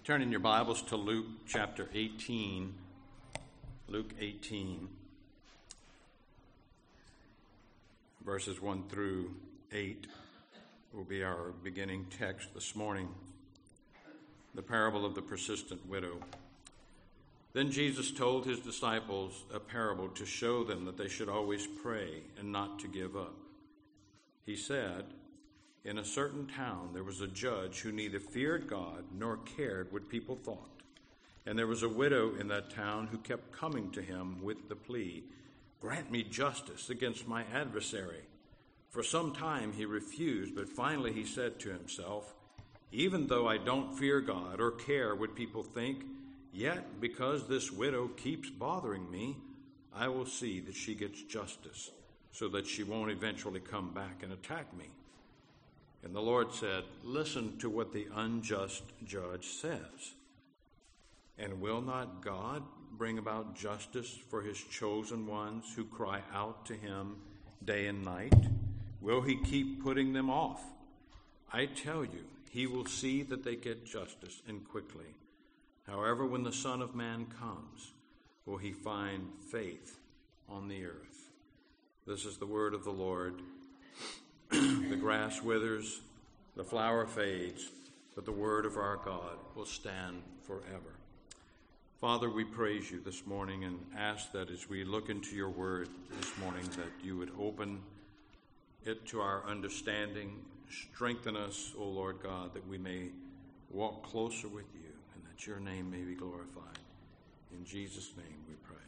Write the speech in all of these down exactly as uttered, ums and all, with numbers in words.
Turn in your Bibles to Luke chapter eighteen. Luke eighteen, verses one through eight will be our beginning text this morning. The parable of the persistent widow. Then Jesus told his disciples a parable to show them that they should always pray and not to give up. He said, "In a certain town there was a judge who neither feared God nor cared what people thought. And there was a widow in that town who kept coming to him with the plea, 'Grant me justice against my adversary.' For some time he refused, but finally he said to himself, 'Even though I don't fear God or care what people think, yet because this widow keeps bothering me, I will see that she gets justice, so that she won't eventually come back and attack me.' And the Lord said, 'Listen to what the unjust judge says. And will not God bring about justice for his chosen ones who cry out to him day and night? Will he keep putting them off? I tell you, he will see that they get justice, and quickly. However, when the Son of Man comes, will he find faith on the earth?'" This is the word of the Lord. The grass withers, the flower fades, but the word of our God will stand forever. Father, we praise you this morning and ask that as we look into your word this morning, that you would open it to our understanding, strengthen us, O Lord God, that we may walk closer with you and that your name may be glorified. In Jesus' name we pray.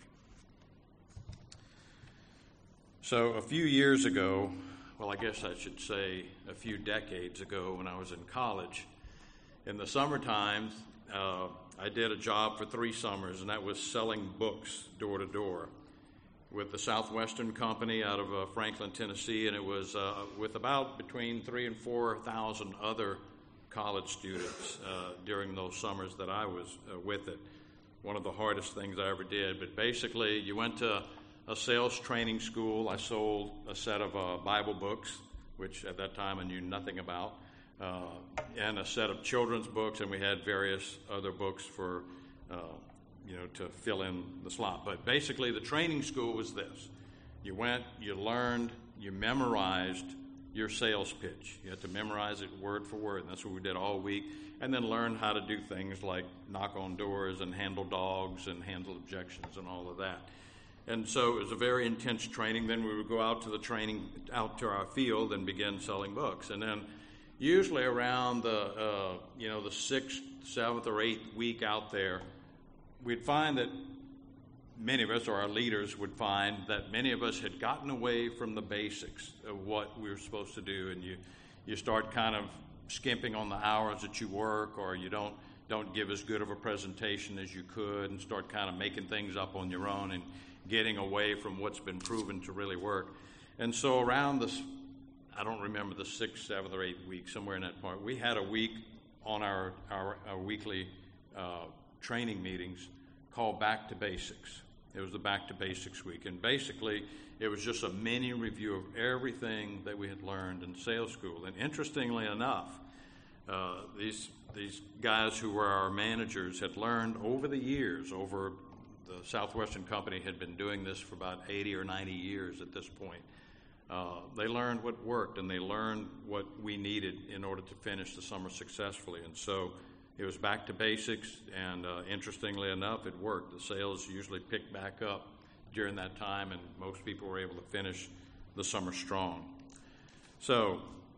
So a few years ago, well, I guess I should say a few decades ago when I was in college, in the summer times, uh, I did a job for three summers, and that was selling books door to door with the Southwestern Company out of uh, Franklin, Tennessee, and it was uh, with about between three and four thousand other college students uh, during those summers that I was uh, with it. One of the hardest things I ever did, but basically you went to a sales training school. I sold a set of uh, Bible books, which at that time I knew nothing about, uh, and a set of children's books, and we had various other books for, uh, you know, to fill in the slot. But basically the training school was this. You went, you learned, you memorized your sales pitch. You had to memorize it word for word, and that's what we did all week, and then learn how to do things like knock on doors and handle dogs and handle objections and all of that. And so it was a very intense training. Then we would go out to the training, out to our field and begin selling books. And then usually around the, uh, you know, the sixth, seventh, or eighth week out there, we'd find that many of us, or our leaders would find that many of us had gotten away from the basics of what we were supposed to do. And you, you start kind of skimping on the hours that you work, or you don't, don't give as good of a presentation as you could, and start kind of making things up on your own and getting away from what's been proven to really work. And so around this, I don't remember the sixth, seventh, or eighth week, somewhere in that part, we had a week on our, our, our weekly uh, training meetings called Back to Basics. It was the Back to Basics week. And basically, it was just a mini review of everything that we had learned in sales school. And interestingly enough, uh, these, these guys who were our managers had learned over the years, over the Southwestern Company had been doing this for about eighty or ninety years at this point. Uh, they learned what worked, and they learned what we needed in order to finish the summer successfully. And so it was back to basics, and uh, interestingly enough, it worked. The sales usually picked back up during that time, and most people were able to finish the summer strong. So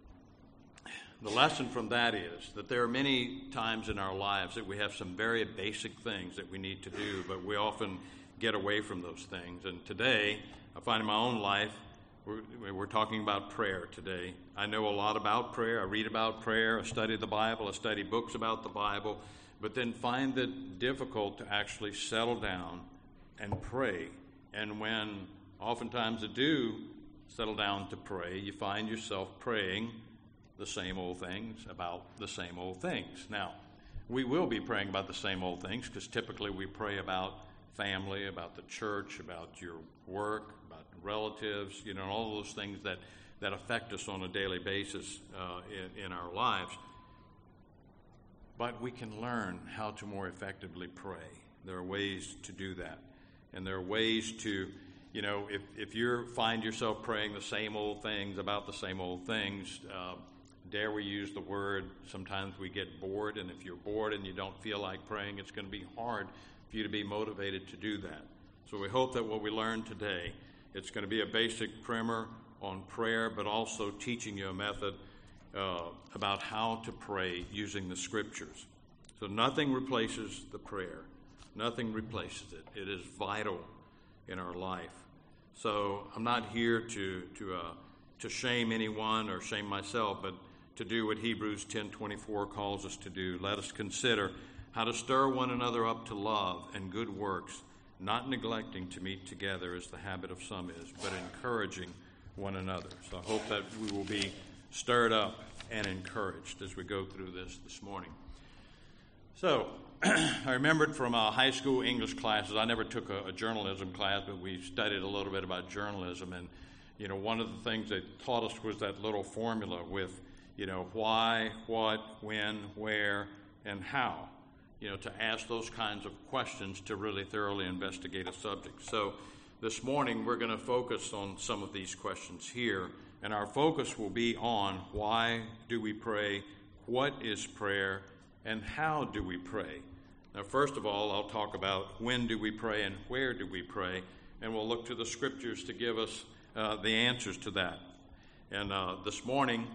the lesson from that is that there are many times in our lives that we have some very basic things that we need to do, but we often get away from those things. And today, I find in my own life, we're, we're talking about prayer today. I know a lot about prayer. I read about prayer. I study the Bible. I study books about the Bible, but then find it difficult to actually settle down and pray. And when oftentimes I do settle down to pray, you find yourself praying the same old things about the same old things. Now, we will be praying about the same old things because typically we pray about family, about the church, about your work, about relatives, you know, all those things that, that affect us on a daily basis uh, in, in our lives. but we can learn how to more effectively pray. There are ways to do that. And there are ways to, you know, if, if you find yourself praying the same old things about the same old things, uh, dare we use the word, sometimes we get bored, and if you're bored and you don't feel like praying, it's going to be hard for you to be motivated to do that. So we hope that what we learn today, it's going to be a basic primer on prayer, but also teaching you a method uh, about how to pray using the Scriptures. So nothing replaces the prayer. Nothing replaces it. It is vital in our life. So I'm not here to to uh, to shame anyone or shame myself, but to do what Hebrews ten twenty-four calls us to do. Let us consider how to stir one another up to love and good works, not neglecting to meet together as the habit of some is, but encouraging one another. So I hope that we will be stirred up and encouraged as we go through this this morning. So I remembered from uh, high school English classes, I never took a, a journalism class, but we studied a little bit about journalism. And, you know, one of the things they taught us was that little formula with, you know, why, what, when, where, and how, you know, to ask those kinds of questions to really thoroughly investigate a subject. So this morning we're going to focus on some of these questions here, and our focus will be on why do we pray, what is prayer, and how do we pray. Now, first of all, I'll talk about when do we pray and where do we pray, and we'll look to the Scriptures to give us uh, the answers to that. And uh, this morning,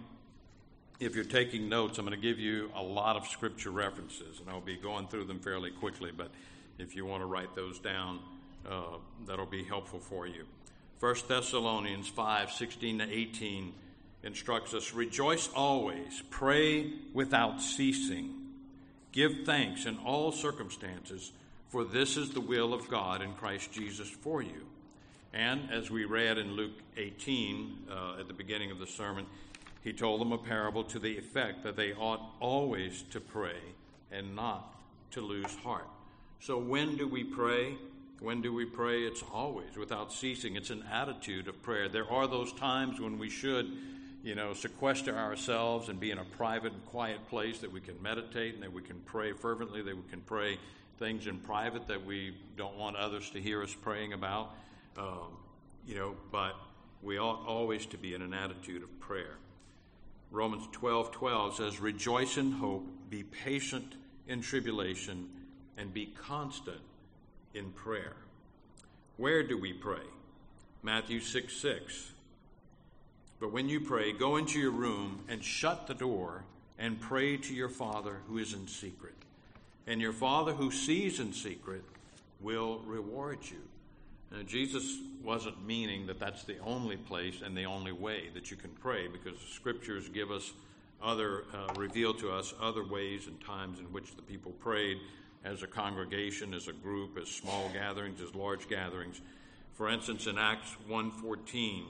if you're taking notes, I'm going to give you a lot of Scripture references, and I'll be going through them fairly quickly, but if you want to write those down, uh, that'll be helpful for you. First Thessalonians five sixteen to eighteen instructs us, rejoice always, pray without ceasing. Give thanks in all circumstances, for this is the will of God in Christ Jesus for you. And as we read in Luke eighteen, uh, at the beginning of the sermon, he told them a parable to the effect that they ought always to pray and not to lose heart. So when do we pray? When do we pray? It's always, without ceasing. It's an attitude of prayer. There are those times when we should, you know, sequester ourselves and be in a private and quiet place that we can meditate and that we can pray fervently, that we can pray things in private that we don't want others to hear us praying about. Um, you know, but we ought always to be in an attitude of prayer. Romans twelve twelve says, rejoice in hope, be patient in tribulation, and be constant in prayer. Where do we pray? Matthew six six. But when you pray, go into your room and shut the door and pray to your Father who is in secret. And your Father who sees in secret will reward you. Now, Jesus wasn't meaning that that's the only place and the only way that you can pray, because the Scriptures give us other, uh, reveal to us other ways and times in which the people prayed as a congregation, as a group, as small gatherings, as large gatherings. For instance, in Acts one fourteen,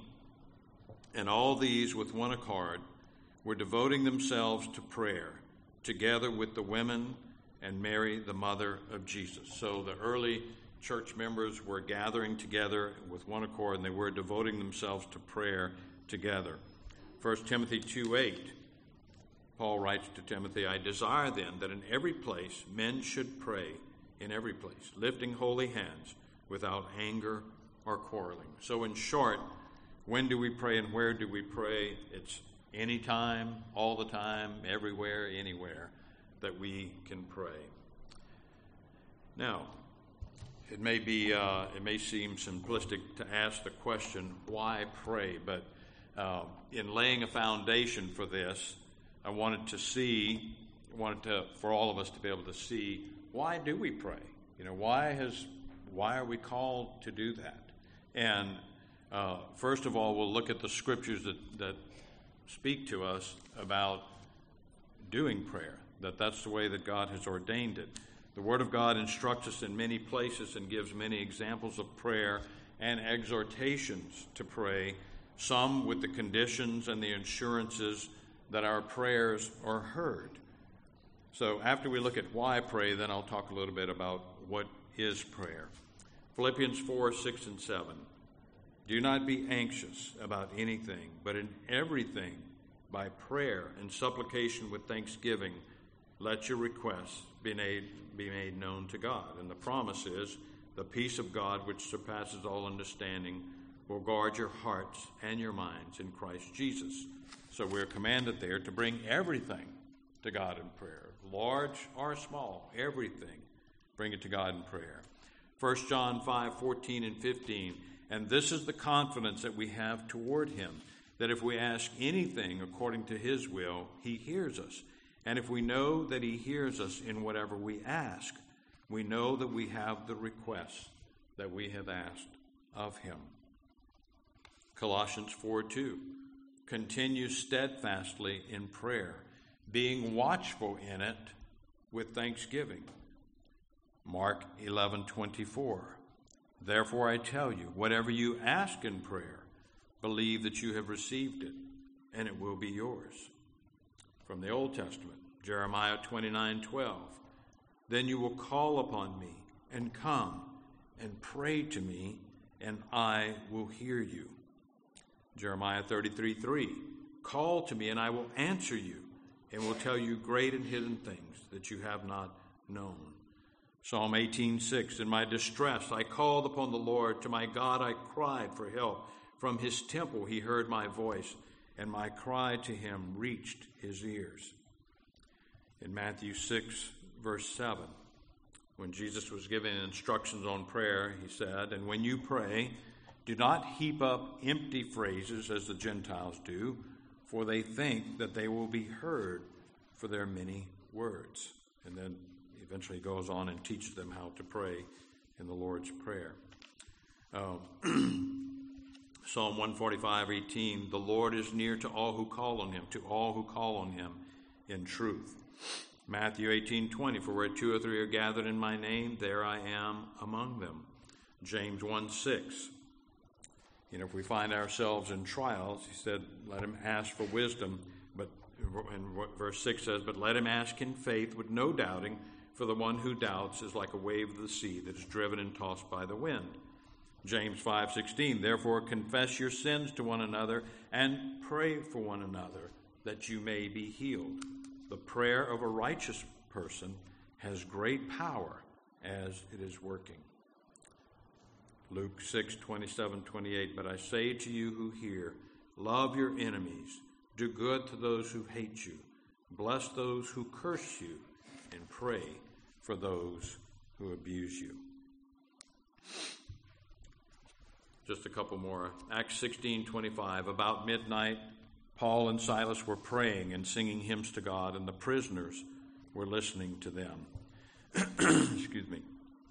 and all these with one accord were devoting themselves to prayer, together with the women and Mary, the mother of Jesus. So the early church members were gathering together with one accord, and they were devoting themselves to prayer together. First Timothy two eight, Paul writes to Timothy, I desire then that in every place men should pray in every place, lifting holy hands without anger or quarreling. So in short, when do we pray and where do we pray? It's anytime, all the time, everywhere, anywhere that we can pray. Now, it may be, uh, it may seem simplistic to ask the question, why pray? But uh, in laying a foundation for this, I wanted to see, wanted to, for all of us to be able to see, why do we pray? You know, why has, why are we called to do that? And uh, first of all, we'll look at the Scriptures that, that speak to us about doing prayer, that that's the way that God has ordained it. The Word of God instructs us in many places and gives many examples of prayer and exhortations to pray, some with the conditions and the assurances that our prayers are heard. So after we look at why pray, then I'll talk a little bit about what is prayer. Philippians four, six, and seven. Do not be anxious about anything, but in everything, by prayer and supplication with thanksgiving, let your requests be made, be made known to God. And the promise is, the peace of God, which surpasses all understanding, will guard your hearts and your minds in Christ Jesus. So we're commanded there to bring everything to God in prayer, large or small, everything, bring it to God in prayer. First John five, fourteen and fifteen, and this is the confidence that we have toward him, that if we ask anything according to his will, he hears us. And if we know that he hears us in whatever we ask, we know that we have the requests that we have asked of him. Colossians four two, continue steadfastly in prayer, being watchful in it with thanksgiving. Mark eleven twenty-four, therefore I tell you, whatever you ask in prayer, believe that you have received it, and it will be yours. From the Old Testament, Jeremiah twenty-nine twelve, then you will call upon me and come and pray to me, and I will hear you. Jeremiah thirty-three three, call to me and I will answer you and will tell you great and hidden things that you have not known. Psalm eighteen six, in my distress I called upon the Lord, to my God I cried for help. From his temple he heard my voice, and my cry to him reached his ears. In Matthew six, verse seven, when Jesus was giving instructions on prayer, he said, and when you pray, do not heap up empty phrases as the Gentiles do, for they think that they will be heard for their many words. And then eventually he goes on and teaches them how to pray in the Lord's Prayer. Um, Psalm one forty-five eighteen, the Lord is near to all who call on him, to all who call on him in truth. Matthew eighteen twenty, for where two or three are gathered in my name, there I am among them. James one six, you know, if we find ourselves in trials, he said, let him ask for wisdom, but and verse six says, but let him ask in faith with no doubting, for the one who doubts is like a wave of the sea that is driven and tossed by the wind. James five sixteen, therefore confess your sins to one another and pray for one another that you may be healed. The prayer of a righteous person has great power as it is working. Luke six twenty-seven twenty-eight, but I say to you who hear, love your enemies, do good to those who hate you, bless those who curse you, and pray for those who abuse you. Just a couple more. Acts sixteen twenty-five, about midnight, Paul and Silas were praying and singing hymns to God, and the prisoners were listening to them. Excuse me.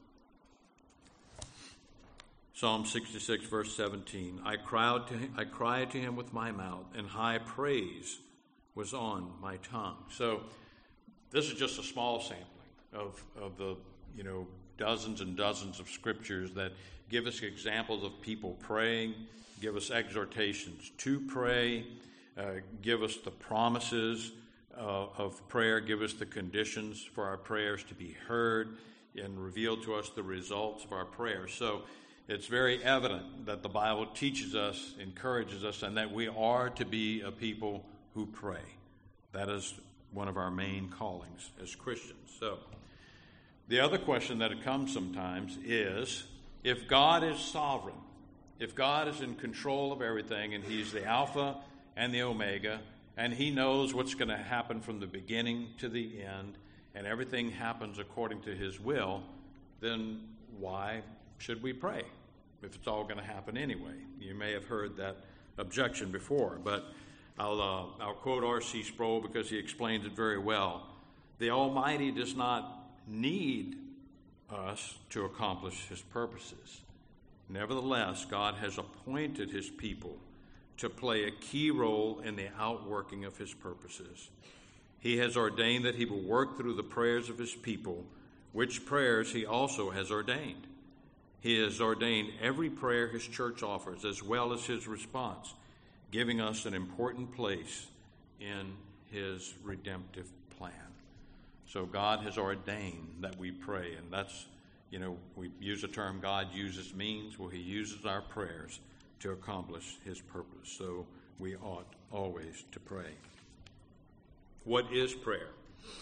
Psalm sixty-six, verse seventeen, I cried, to him, I cried to him with my mouth, and high praise was on my tongue. So this is just a small sampling of, of the, you know, dozens and dozens of scriptures that give us examples of people praying, give us exhortations to pray, uh, give us the promises uh, of prayer, give us the conditions for our prayers to be heard, and reveal to us the results of our prayers. So it's very evident that the Bible teaches us, encourages us, and that we are to be a people who pray. That is one of our main callings as Christians. So the other question that comes sometimes is, if God is sovereign, if God is in control of everything, and he's the Alpha and the Omega, and he knows what's going to happen from the beginning to the end, and everything happens according to his will, then why should we pray if it's all going to happen anyway? You may have heard that objection before, but I'll, uh, I'll quote R C Sproul because he explains it very well. The Almighty does not need us to accomplish his purposes. Nevertheless, God has appointed his people to play a key role in the outworking of his purposes. He has ordained that he will work through the prayers of his people, which prayers he also has ordained. He has ordained every prayer his church offers, as well as his response, giving us an important place in his redemptive plan. So God has ordained that we pray, and that's, you know, we use the term God uses means. Well, he uses our prayers to accomplish his purpose. So we ought always to pray. What is prayer?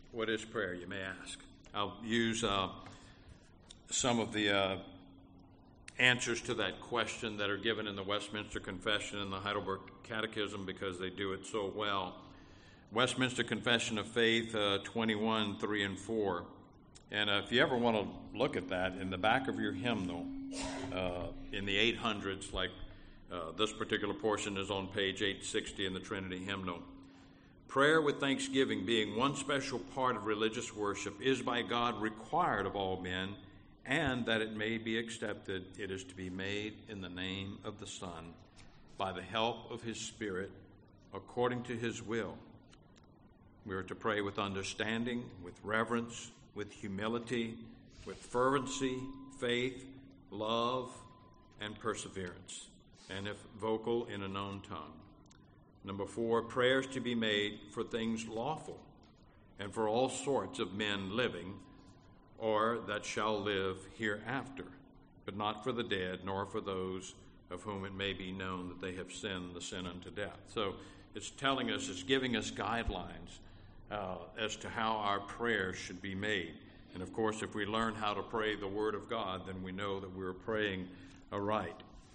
What is prayer, you may ask? I'll use uh, some of the uh, answers to that question that are given in the Westminster Confession and the Heidelberg Catechism because they do it so well. Westminster Confession of Faith uh, twenty-one, three and four. And uh, if you ever want to look at that, in the back of your hymnal, uh, in the eight hundreds, like uh, this particular portion is on page eight sixty in the Trinity Hymnal. Prayer with thanksgiving, being one special part of religious worship, is by God required of all men, and that it may be accepted, it is to be made in the name of the Son, by the help of his Spirit, according to his will. We are to pray with understanding, with reverence, with humility, with fervency, faith, love, and perseverance, and if vocal, in a known tongue. Number four, prayers to be made for things lawful and for all sorts of men living or that shall live hereafter, but not for the dead, nor for those of whom it may be known that they have sinned the sin unto death. So it's telling us, it's giving us guidelines uh, as to how our prayers should be made. And of course, if we learn how to pray the Word of God, then we know that we're praying aright.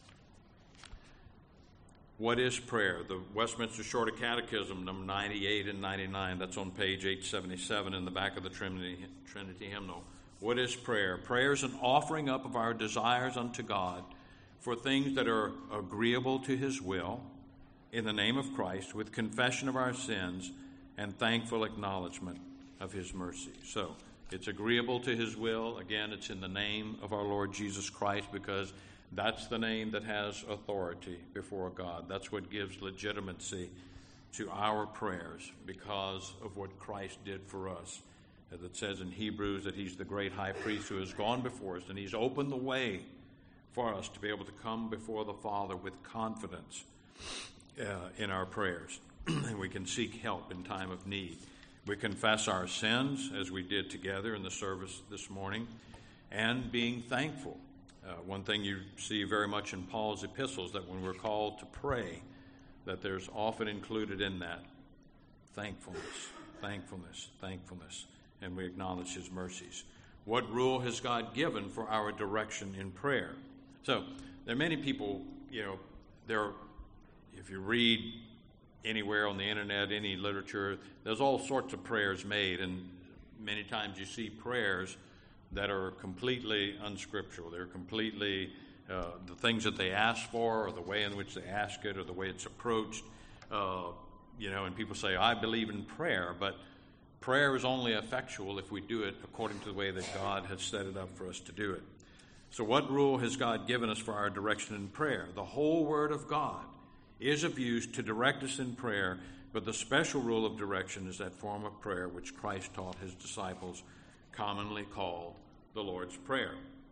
What is prayer? The Westminster Shorter Catechism, number ninety-eight and ninety-nine, that's on page eight seventy-seven in the back of the Trinity, Trinity Hymnal. What is prayer? Prayer is an offering up of our desires unto God for things that are agreeable to his will in the name of Christ, with confession of our sins and thankful acknowledgement of his mercy. So it's agreeable to his will. Again, it's in the name of our Lord Jesus Christ, because that's the name that has authority before God. That's what gives legitimacy to our prayers, because of what Christ did for us. As it says in Hebrews, that he's the great high priest who has gone before us, and he's opened the way for us to be able to come before the Father with confidence uh, in our prayers. And we can seek help in time of need. We confess our sins, as we did together in the service this morning, and being thankful. Uh, one thing you see very much in Paul's epistles, that when we're called to pray, that there's often included in that thankfulness, thankfulness, thankfulness, and we acknowledge his mercies. What rule has God given for our direction in prayer? So there are many people, you know, there are, if you read anywhere on the internet, any literature, there's all sorts of prayers made, and many times you see prayers that are completely unscriptural. They're completely, uh, the things that they ask for, or the way in which they ask it, or the way it's approached. Uh, you know, and people say, I believe in prayer, but prayer is only effectual if we do it according to the way that God has set it up for us to do it. So what rule has God given us for our direction in prayer? The whole Word of God is of use to direct us in prayer, but the special rule of direction is that form of prayer which Christ taught his disciples, commonly called the Lord's Prayer.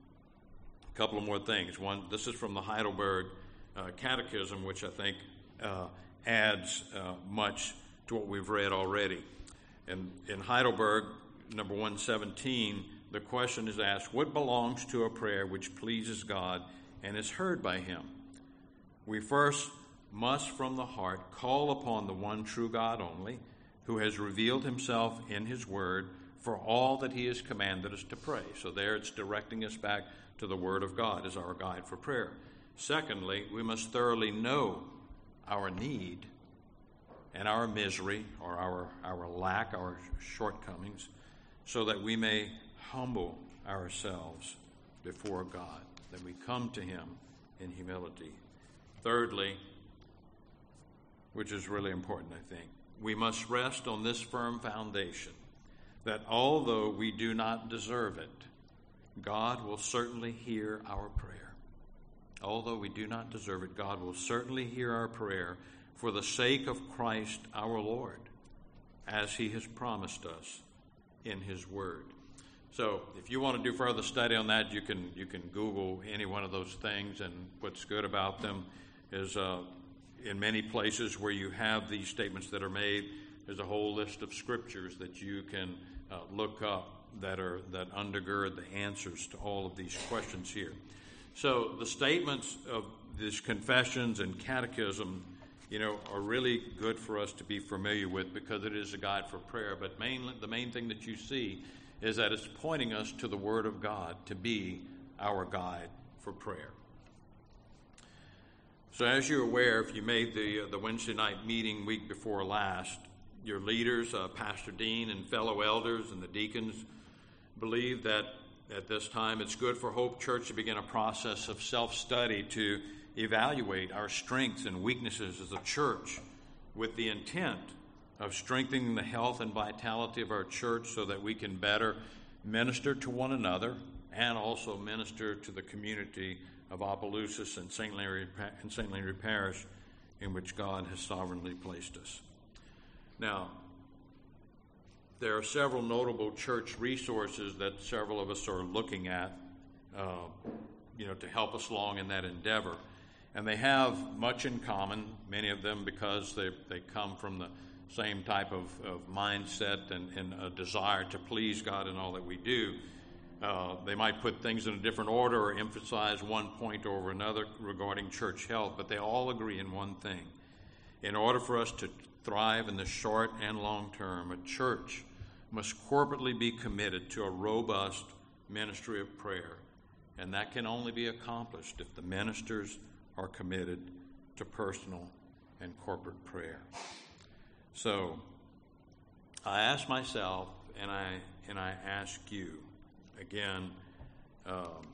A couple of more things. One, this is from the Heidelberg uh, Catechism, which I think uh, adds uh, much to what we've read already. And in Heidelberg, number one seventeen, the question is asked, what belongs to a prayer which pleases God and is heard by him? We first must from the heart call upon the one true God only, who has revealed himself in his word for all that he has commanded us to pray. So there it's directing us back to the Word of God as our guide for prayer. Secondly, we must thoroughly know our need and our misery, or our, our lack, our shortcomings, so that we may humble ourselves before God, that we come to him in humility. Thirdly, which is really important, I think, we must rest on this firm foundation, that although we do not deserve it, God will certainly hear our prayer. Although we do not deserve it, God will certainly hear our prayer for the sake of Christ our Lord, as he has promised us in his word. So if you want to do further study on that, you can you can Google any one of those things, and what's good about them is uh, in many places where you have these statements that are made, there's a whole list of scriptures that you can uh, look up that are that undergird the answers to all of these questions here. So the statements of these confessions and catechism, you know, are really good for us to be familiar with because it is a guide for prayer. But mainly, the main thing that you see is that it's pointing us to the Word of God to be our guide for prayer. So as you're aware, if you made the uh, the Wednesday night meeting week before last, your leaders, uh, Pastor Dean and fellow elders and the deacons, believe that at this time it's good for Hope Church to begin a process of self-study to evaluate our strengths and weaknesses as a church with the intent of strengthening the health and vitality of our church so that we can better minister to one another and also minister to the community of Opelousas and Saint Larry, and Saint Larry Parish in which God has sovereignly placed us. Now, there are several notable church resources that several of us are looking at, uh, you know, to help us along in that endeavor. And they have much in common, many of them because they, they come from the same type of, of mindset and, and a desire to please God in all that we do. Uh, they might put things in a different order or emphasize one point over another regarding church health, but they all agree in one thing. In order for us to thrive in the short and long term, a church must corporately be committed to a robust ministry of prayer, and that can only be accomplished if the ministers are committed to personal and corporate prayer. So, I ask myself, and I and I ask you, again, um,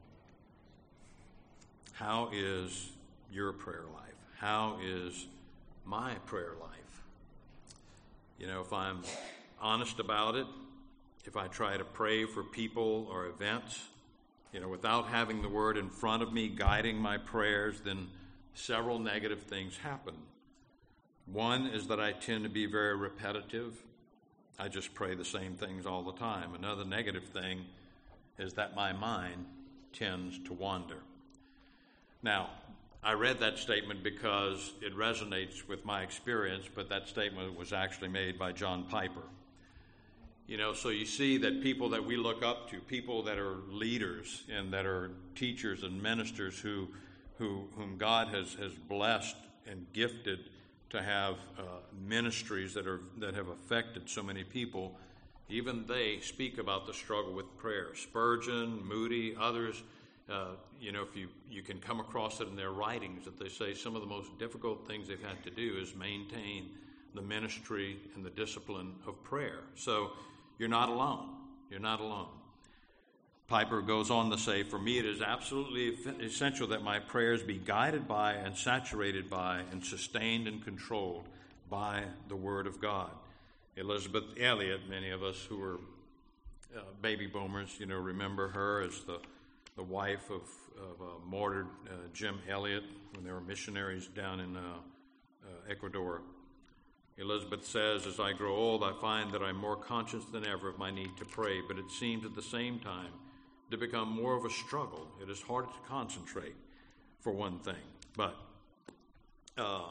how is your prayer life? How is my prayer life? You know, if I'm honest about it, if I try to pray for people or events, you know, without having the Word in front of me guiding my prayers, then several negative things happen. One is that I tend to be very repetitive. I just pray the same things all the time. Another negative thing is that my mind tends to wander. Now, I read that statement because it resonates with my experience, but that statement was actually made by John Piper. You know, so you see that people that we look up to, people that are leaders and that are teachers and ministers who, who whom God has, has blessed and gifted to have uh, ministries that are that have affected so many people, even they speak about the struggle with prayer. Spurgeon, Moody, others, uh, you know, if you, you can come across it in their writings, that they say some of the most difficult things they've had to do is maintain the ministry and the discipline of prayer. So you're not alone. You're not alone. Piper goes on to say, for me it is absolutely essential that my prayers be guided by and saturated by and sustained and controlled by the Word of God. Elizabeth Elliot, many of us who are uh, baby boomers, you know, remember her as the, the wife of, of uh, martyred uh, Jim Elliot when they were missionaries down in uh, uh, Ecuador. Elizabeth says, as I grow old, I find that I'm more conscious than ever of my need to pray, but it seems at the same time to become more of a struggle. It is harder to concentrate, for one thing. But, uh,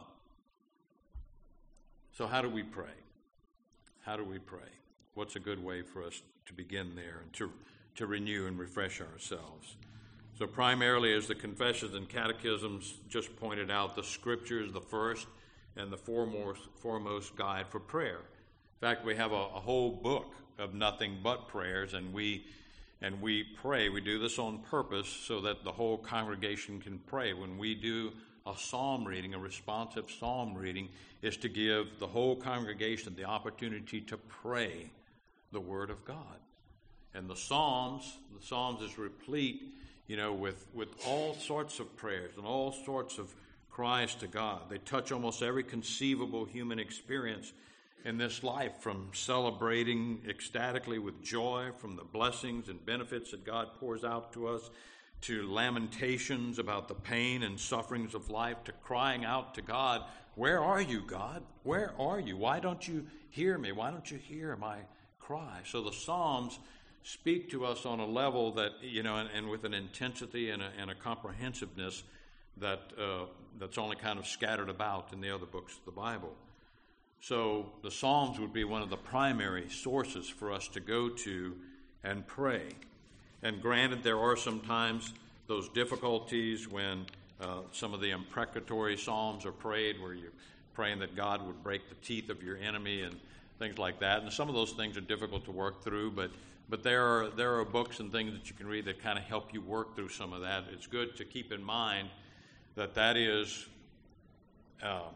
so how do we pray? How do we pray? What's a good way for us to begin there and to, to renew and refresh ourselves? So primarily, as the confessions and catechisms just pointed out, the Scripture is the first and the foremost, foremost guide for prayer. In fact, we have a, a whole book of nothing but prayers, and we and we pray. We do this on purpose so that the whole congregation can pray. When we do a psalm reading, a responsive psalm reading, is to give the whole congregation the opportunity to pray the Word of God. And the Psalms, the Psalms is replete, you know, with, with all sorts of prayers and all sorts of cries to God. They touch almost every conceivable human experience in this life, from celebrating ecstatically with joy from the blessings and benefits that God pours out to us, to lamentations about the pain and sufferings of life, to crying out to God, where are you, God? Where are you? Why don't you hear me? Why don't you hear my cry? So the Psalms speak to us on a level that, you know, and, and with an intensity and a, and a comprehensiveness that uh, that's only kind of scattered about in the other books of the Bible. So the Psalms would be one of the primary sources for us to go to and pray. And granted, there are sometimes those difficulties when Uh, some of the imprecatory psalms are prayed where you're praying that God would break the teeth of your enemy and things like that. And some of those things are difficult to work through, but but there are there are books and things that you can read that kind of help you work through some of that. It's good to keep in mind that that is, uh,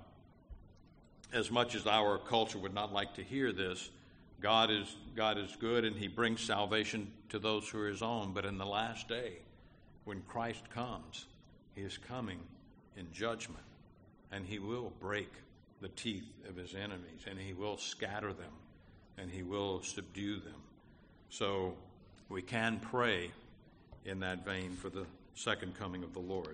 as much as our culture would not like to hear this, God is God is good, and He brings salvation to those who are His own. But in the last day, when Christ comes, He is coming in judgment, and He will break the teeth of His enemies, and He will scatter them, and He will subdue them. So we can pray in that vein for the second coming of the Lord.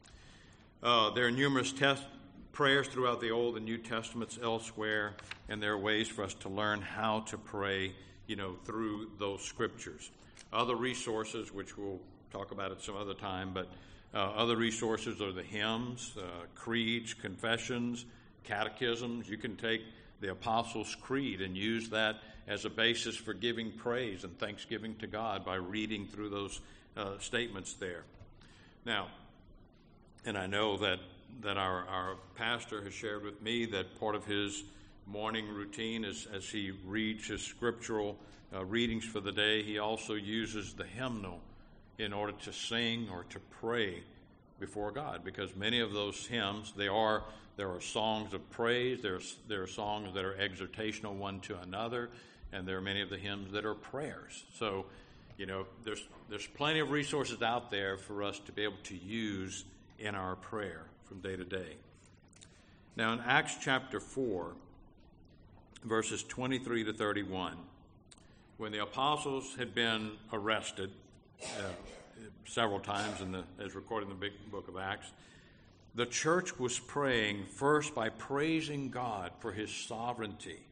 Uh, there are numerous test, prayers throughout the Old and New Testaments elsewhere, and there are ways for us to learn how to pray, you know, through those scriptures. Other resources, which we'll talk about at some other time, but uh, other resources are the hymns, uh, creeds, confessions, catechisms. You can take the Apostles' Creed and use that as a basis for giving praise and thanksgiving to God by reading through those uh, statements there. Now, and I know that, that our, our pastor has shared with me that part of his morning routine is as he reads his scriptural uh, readings for the day, he also uses the hymnal in order to sing or to pray before God, because many of those hymns, they are there are songs of praise, there's there are songs that are exhortational one to another, and there are many of the hymns that are prayers. So, you know, there's there's plenty of resources out there for us to be able to use in our prayer from day to day. Now, in Acts chapter four, verses twenty-three to thirty-one, when the apostles had been arrested uh, several times, in the, as recorded in the big book of Acts, the church was praying first by praising God for His sovereignty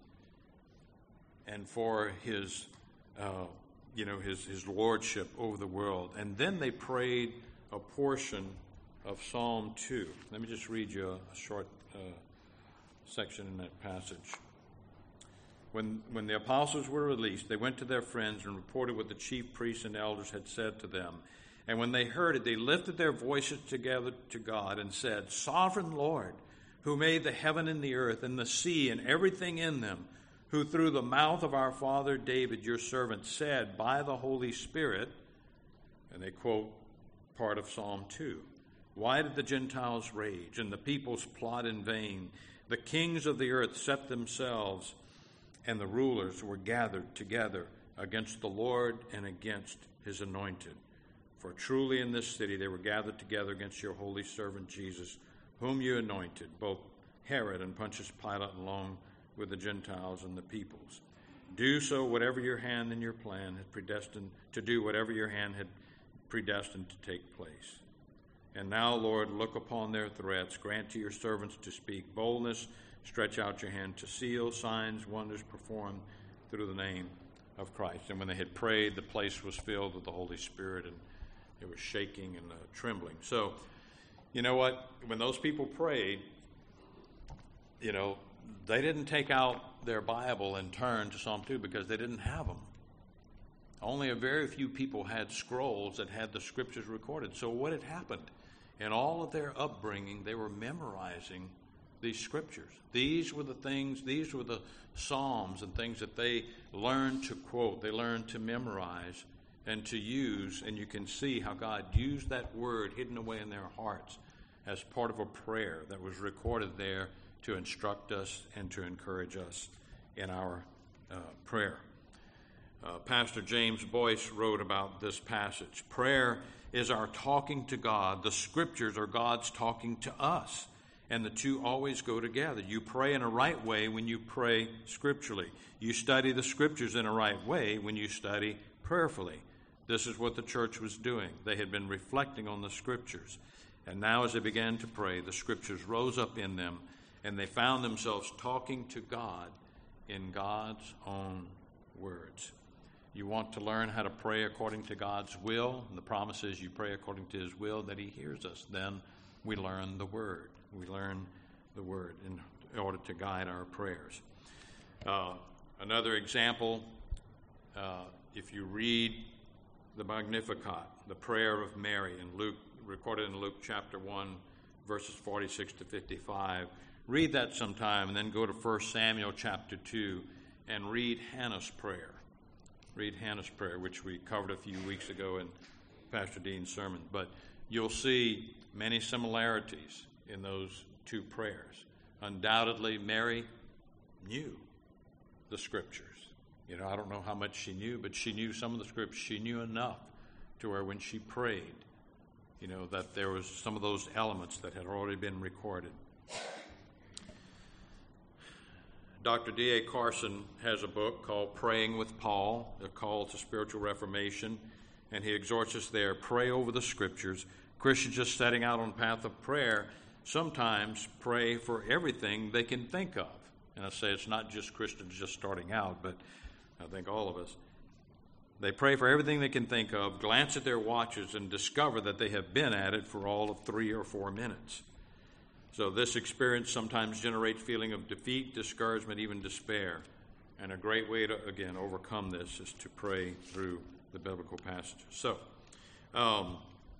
and for His, uh, you know, His His lordship over the world, and then they prayed a portion of Psalm two. Let me just read you a, a short uh, section in that passage. When, when the apostles were released, they went to their friends and reported what the chief priests and elders had said to them. And when they heard it, they lifted their voices together to God and said, "Sovereign Lord, who made the heaven and the earth and the sea and everything in them, who through the mouth of our father David, your servant, said by the Holy Spirit," and they quote part of Psalm two, "Why did the Gentiles rage and the peoples plot in vain? The kings of the earth set themselves, and the rulers were gathered together against the Lord and against His anointed. For truly in this city they were gathered together against your holy servant Jesus, whom you anointed, both Herod and Pontius Pilate, along with the Gentiles and the peoples. Do so whatever your hand and your plan had predestined to do, whatever your hand had predestined to take place. And now, Lord, look upon their threats. Grant to your servants to speak boldness. Stretch out your hand to seal signs, wonders performed through the name of Christ." And when they had prayed, the place was filled with the Holy Spirit, and it was shaking and uh, trembling. So, you know what? When those people prayed, you know, they didn't take out their Bible and turn to Psalm two because they didn't have them. Only a very few people had scrolls that had the scriptures recorded. So what had happened? In all of their upbringing, they were memorizing these scriptures. These were the things, these were the psalms and things that they learned to quote, they learned to memorize and to use, and you can see how God used that word hidden away in their hearts as part of a prayer that was recorded there to instruct us and to encourage us in our uh, prayer. Uh, Pastor James Boyce wrote about this passage. Prayer is our talking to God. The scriptures are God's talking to us. And the two always go together. You pray in a right way when you pray scripturally. You study the scriptures in a right way when you study prayerfully. This is what the church was doing. They had been reflecting on the scriptures. And now as they began to pray, the scriptures rose up in them, and they found themselves talking to God in God's own words. You want to learn how to pray according to God's will, and the promise is you pray according to His will, that He hears us. Then we learn the Word. We learn the Word in order to guide our prayers. Uh, another example, uh, if you read the Magnificat, the prayer of Mary in Luke recorded in Luke chapter one, verses forty-six to fifty-five. Read that sometime, and then go to First Samuel chapter two and read Hannah's prayer. Read Hannah's prayer, which we covered a few weeks ago in Pastor Dean's sermon. But you'll see many similarities in those two prayers. Undoubtedly, Mary knew the Scriptures. You know, I don't know how much she knew, but she knew some of the Scriptures. She knew enough to where when she prayed, you know, that there was some of those elements that had already been recorded. Doctor D A Carson has a book called Praying with Paul, a call to spiritual reformation, and he exhorts us there, pray over the Scriptures. Christians just setting out on the path of prayer sometimes pray for everything they can think of. And I say it's not just Christians just starting out, but I think all of us. They pray for everything they can think of, glance at their watches, and discover that they have been at it for all of three or four minutes. So this experience sometimes generates feeling of defeat, discouragement, even despair. And a great way to, again, overcome this is to pray through the biblical passages. So, um,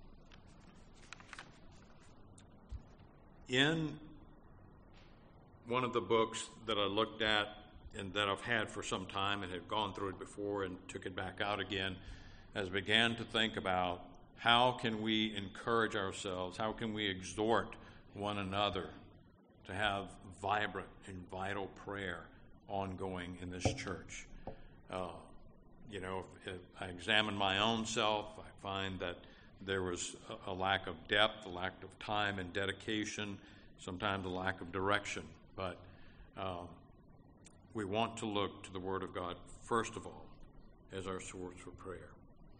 in one of the books that I looked at and that I've had for some time and had gone through it before and took it back out again, as began to think about how can we encourage ourselves, how can we exhort one another to have vibrant and vital prayer ongoing in this church. Uh, you know, if, if I examine my own self, I find that there was a, a lack of depth, a lack of time and dedication, sometimes a lack of direction. But um, we want to look to the Word of God, first of all, as our source for prayer.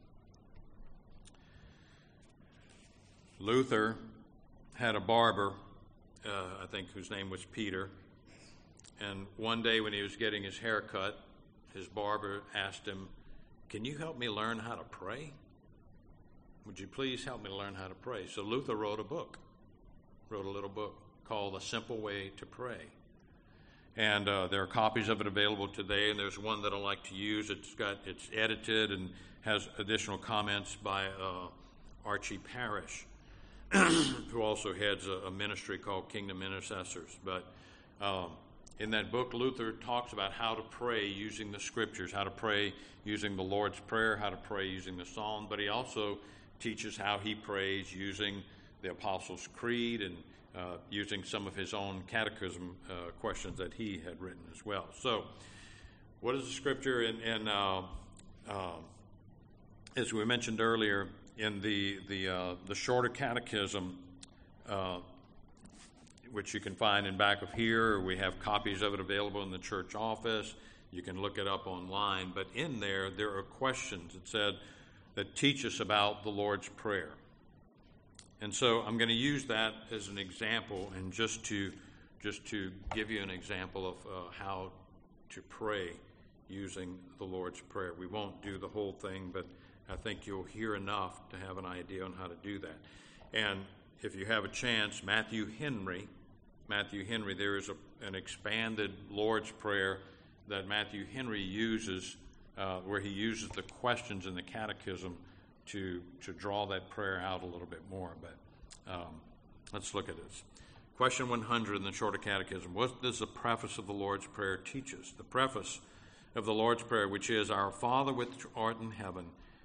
Luther had a barber, uh, I think whose name was Peter, and one day when he was getting his hair cut, his barber asked him, "Can you help me learn how to pray? Would you please help me learn how to pray?" So Luther wrote a book, wrote a little book called A Simple Way to Pray. And uh, there are copies of it available today, and there's one that I like to use. It's got it's edited and has additional comments by uh, Archie Parrish, who also heads a, a ministry called Kingdom Intercessors. But um, in that book, Luther talks about how to pray using the Scriptures, how to pray using the Lord's Prayer, how to pray using the Psalm. But he also teaches how he prays using the Apostles' Creed and uh, using some of his own catechism uh, questions that he had written as well. So what is the Scripture? And, and uh, uh, as we mentioned earlier, in the the uh, the shorter catechism, uh, which you can find in back of here, we have copies of it available in the church office. You can look it up online. But in there, there are questions that said that teach us about the Lord's Prayer. And so I'm going to use that as an example, and just to just to give you an example of uh, how to pray using the Lord's Prayer. We won't do the whole thing, but I think you'll hear enough to have an idea on how to do that. And if you have a chance, Matthew Henry, Matthew Henry, there is a, an expanded Lord's Prayer that Matthew Henry uses, uh, where he uses the questions in the catechism to to draw that prayer out a little bit more. But um, let's look at this. Question one hundred in the Shorter Catechism. What does the preface of the Lord's Prayer teach us? The preface of the Lord's Prayer, which is, Our Father which art in heaven,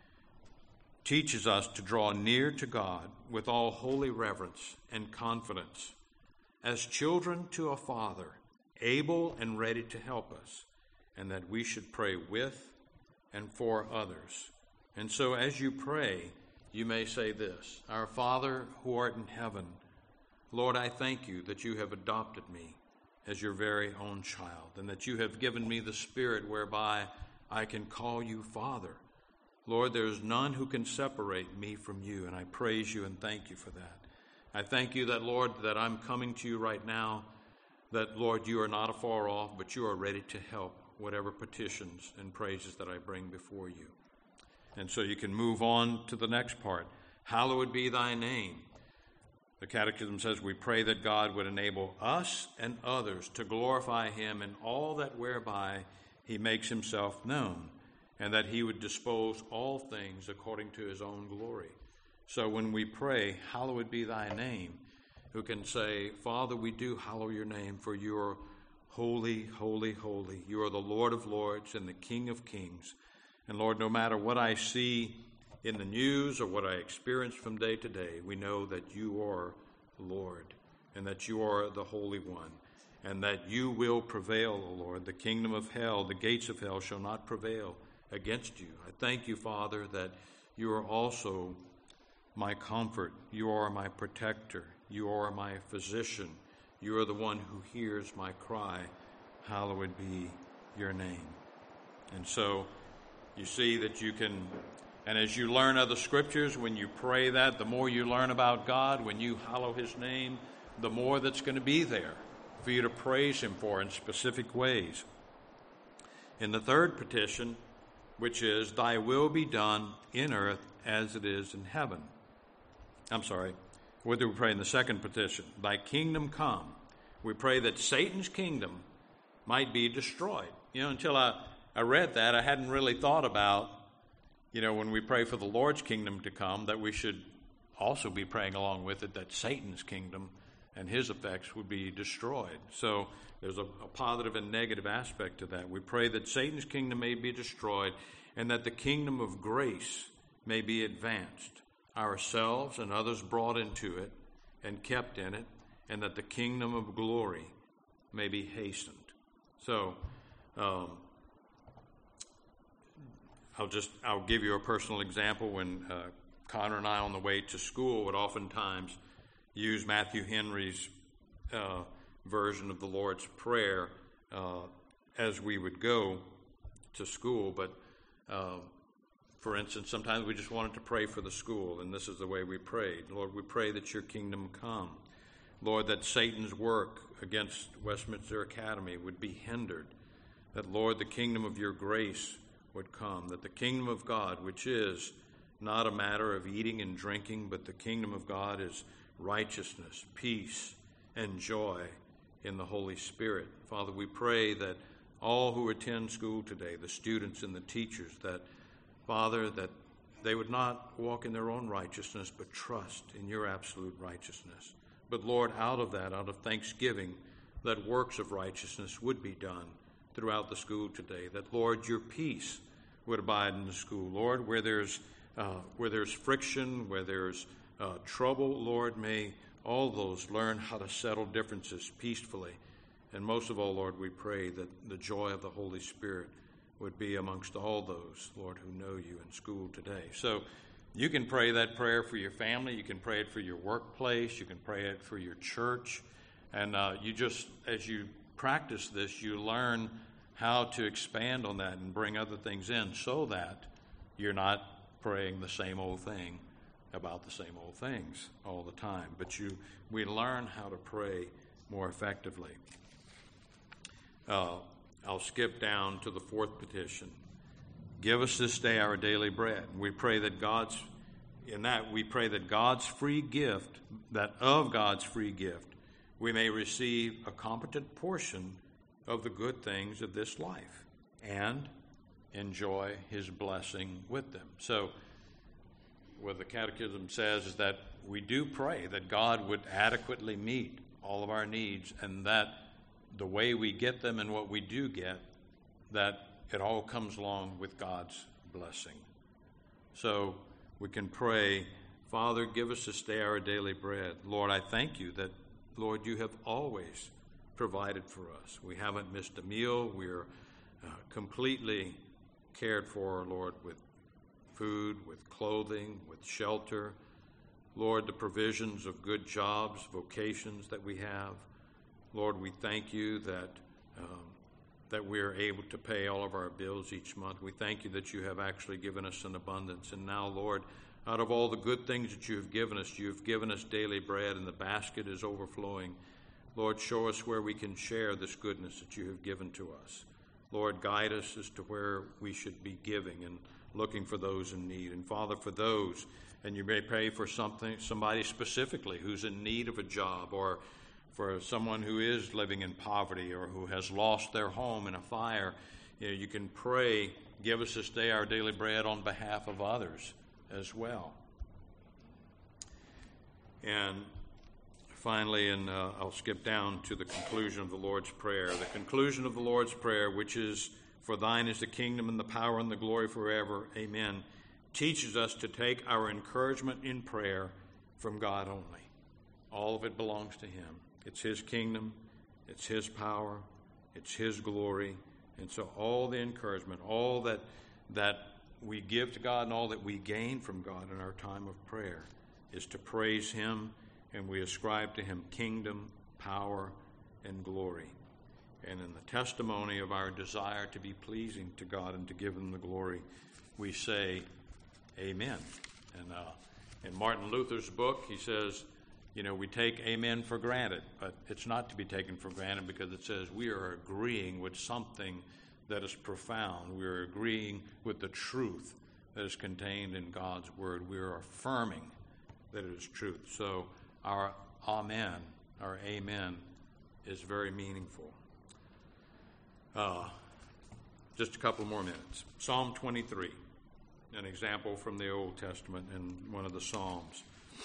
teaches us to draw near to God with all holy reverence and confidence, as children to a Father, able and ready to help us, and that we should pray with and for others. And so as you pray, you may say this: Our Father who art in heaven, Lord, I thank you that you have adopted me as your very own child, and that you have given me the Spirit whereby I can call you Father. Lord, there is none who can separate me from you, and I praise you and thank you for that. I thank you that, Lord, that I'm coming to you right now, that, Lord, you are not afar off, but you are ready to help whatever petitions and praises that I bring before you. And so you can move on to the next part. Hallowed be thy name. The Catechism says we pray that God would enable us and others to glorify him in all that whereby he makes himself known, and that he would dispose all things according to his own glory. So when we pray, hallowed be thy name, who can say, Father, we do hallow your name, for you are holy, holy, holy. You are the Lord of lords and the King of kings. And Lord, no matter what I see in the news or what I experience from day to day, we know that you are Lord and that you are the Holy One and that you will prevail, O Lord. The kingdom of hell, the gates of hell shall not prevail against you. I thank you, Father, that you are also my comfort. You are my protector. You are my physician. You are the one who hears my cry. Hallowed be your name. And so you see that you can, and as you learn other scriptures, when you pray that, the more you learn about God, when you hallow his name, the more that's going to be there for you to praise him for in specific ways. In the third petition, which is, thy will be done in earth as it is in heaven. I'm sorry, what do we pray in the second petition? Thy kingdom come. We pray that Satan's kingdom might be destroyed. You know, until I, I read that, I hadn't really thought about, you know, when we pray for the Lord's kingdom to come, that we should also be praying along with it that Satan's kingdom and his effects would be destroyed. So there's a, a positive and negative aspect to that. We pray that Satan's kingdom may be destroyed and that the kingdom of grace may be advanced, ourselves and others brought into it and kept in it, and that the kingdom of glory may be hastened. So um, I'll just, I'll give you a personal example. When uh, Connor and I on the way to school would oftentimes use Matthew Henry's uh, version of the Lord's Prayer uh, as we would go to school. But uh, for instance, sometimes we just wanted to pray for the school, and this is the way we prayed. Lord, we pray that your kingdom come. Lord, that Satan's work against Westminster Academy would be hindered. That, Lord, the kingdom of your grace would come. That the kingdom of God, which is not a matter of eating and drinking, but the kingdom of God is righteousness, peace, and joy in the Holy Spirit. Father, we pray that all who attend school today, the students and the teachers, that, Father, that they would not walk in their own righteousness, but trust in your absolute righteousness. But, Lord, out of that, out of thanksgiving, that works of righteousness would be done throughout the school today. That, Lord, your peace would abide in the school. Lord, where there's uh, where there's friction, where there's uh, trouble, Lord, may all those learn how to settle differences peacefully. And most of all, Lord, we pray that the joy of the Holy Spirit would be amongst all those, Lord, who know you in school today. So you can pray that prayer for your family. You can pray it for your workplace. You can pray it for your church. And uh, you just, as you practice this, you learn how to expand on that and bring other things in so that you're not praying the same old thing about the same old things all the time. But you, we learn how to pray more effectively. Uh, I'll skip down to the fourth petition. Give us this day our daily bread. We pray that God's, in that we pray that God's free gift, that of God's free gift, we may receive a competent portion of the good things of this life and enjoy his blessing with them. So what the Catechism says is that we do pray that God would adequately meet all of our needs, and that the way we get them and what we do get, that it all comes along with God's blessing. So we can pray, Father, give us this day our daily bread. Lord, I thank you that, Lord, you have always provided for us. We haven't missed a meal. We're uh, completely cared for, Lord, with food, with clothing, with shelter. Lord, the provisions of good jobs, vocations that we have. Lord, we thank you that um, that we are able to pay all of our bills each month. We thank you that you have actually given us an abundance. And now, Lord, out of all the good things that you have given us, you have given us daily bread, and the basket is overflowing. Lord, show us where we can share this goodness that you have given to us. Lord, guide us as to where we should be giving and looking for those in need. And Father, for those, and you may pray for something, somebody specifically who's in need of a job, or for someone who is living in poverty or who has lost their home in a fire, you know, you can pray, give us this day our daily bread on behalf of others as well. And finally, and uh, I'll skip down to the conclusion of the Lord's Prayer. The conclusion of the Lord's Prayer, which is, "For thine is the kingdom and the power and the glory forever, amen," teaches us to take our encouragement in prayer from God only. All of it belongs to him. It's his kingdom, it's his power, it's his glory. And so all the encouragement, all that that we give to God and all that we gain from God in our time of prayer is to praise him, and we ascribe to him kingdom, power, and glory. And in the testimony of our desire to be pleasing to God and to give him the glory, we say, amen. And uh, in Martin Luther's book, he says, you know, we take amen for granted, but it's not to be taken for granted because it says we are agreeing with something that is profound. We are agreeing with the truth that is contained in God's word. We are affirming that it is truth. So our amen, our amen, is very meaningful. Uh, just a couple more minutes. Psalm twenty-three, an example from the Old Testament in one of the Psalms.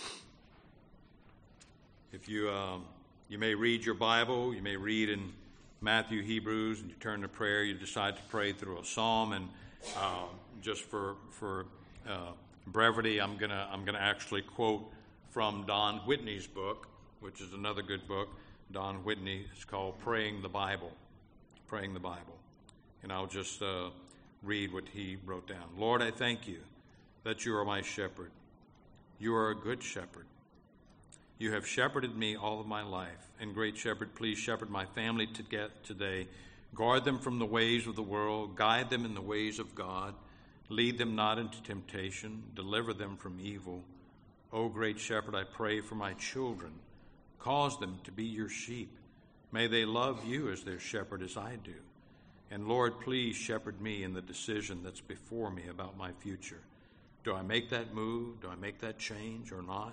If you um, you may read your Bible, you may read in Matthew, Hebrews, and you turn to prayer, you decide to pray through a psalm, and uh, just for for uh, brevity, I'm gonna I'm gonna actually quote from Don Whitney's book, which is another good book. Don Whitney. It's called Praying the Bible. Praying the Bible. And I'll just uh, read what he wrote down. Lord, I thank you that you are my shepherd. You are a good shepherd. You have shepherded me all of my life. And great shepherd, please shepherd my family to get today. Guard them from the ways of the world. Guide them in the ways of God. Lead them not into temptation. Deliver them from evil. O great shepherd, I pray for my children. Cause them to be your sheep. May they love you as their shepherd as I do. And Lord, please shepherd me in the decision that's before me about my future. Do I make that move? Do I make that change or not?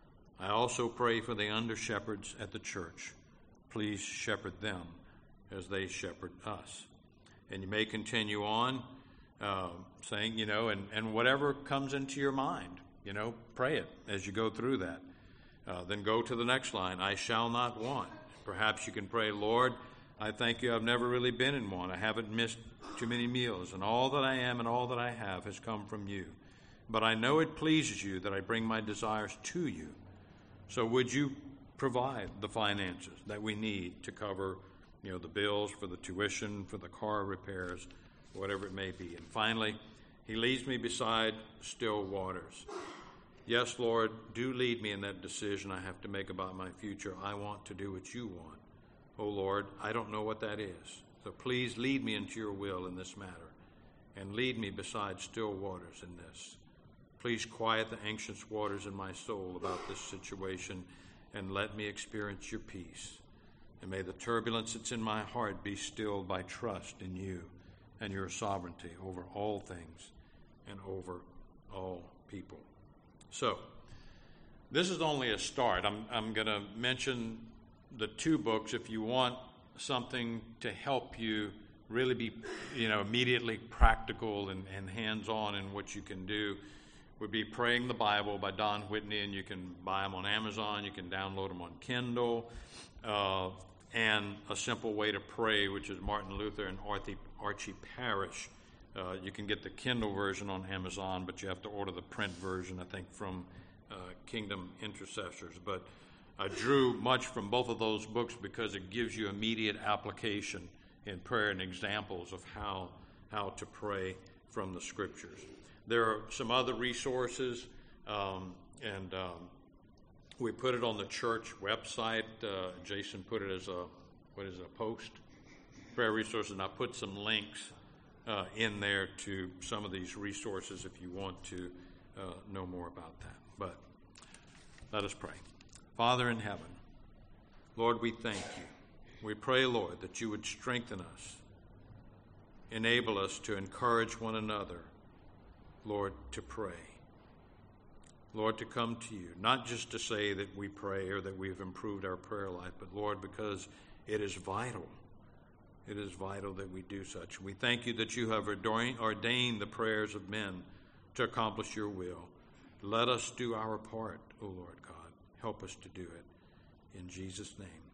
I also pray for the under-shepherds at the church. Please shepherd them as they shepherd us. And you may continue on uh, saying, you know, and, and whatever comes into your mind, you know, pray it as you go through that. Uh, then go to the next line, I shall not want. Perhaps you can pray, Lord, I thank you I've never really been in want. I haven't missed too many meals, and all that I am and all that I have has come from you. But I know it pleases you that I bring my desires to you. So would you provide the finances that we need to cover, you know, the bills for the tuition, for the car repairs, whatever it may be. And finally, he leads me beside still waters. Yes, Lord, do lead me in that decision I have to make about my future. I want to do what you want. Oh, Lord, I don't know what that is. So please lead me into your will in this matter and lead me beside still waters in this. Please quiet the anxious waters in my soul about this situation and let me experience your peace. And may the turbulence that's in my heart be stilled by trust in you and your sovereignty over all things and over all people. So, this is only a start. I'm, I'm going to mention the two books if you want something to help you really be, you know, immediately practical and, and hands-on in what you can do. Would be Praying the Bible by Don Whitney, and you can buy them on Amazon, you can download them on Kindle, uh, and A Simple Way to Pray, which is Martin Luther and Archie, Archie Parrish. Uh, you can get the Kindle version on Amazon, but you have to order the print version, I think, from uh, Kingdom Intercessors. But I drew much from both of those books because it gives you immediate application in prayer and examples of how how to pray from the Scriptures. There are some other resources, um, and um, we put it on the church website. Uh, Jason put it as a, what is it, a post? Prayer resources, and I put some links uh, in there to some of these resources if you want to uh, know more about that. But let us pray. Father in heaven, Lord, we thank you. We pray, Lord, that you would strengthen us, enable us to encourage one another, Lord, to pray. Lord, to come to you, not just to say that we pray or that we've improved our prayer life, but Lord, because it is vital. It is vital that we do such. We thank you that you have ordained the prayers of men to accomplish your will. Let us do our part, O Lord God. Help us to do it. In Jesus' name.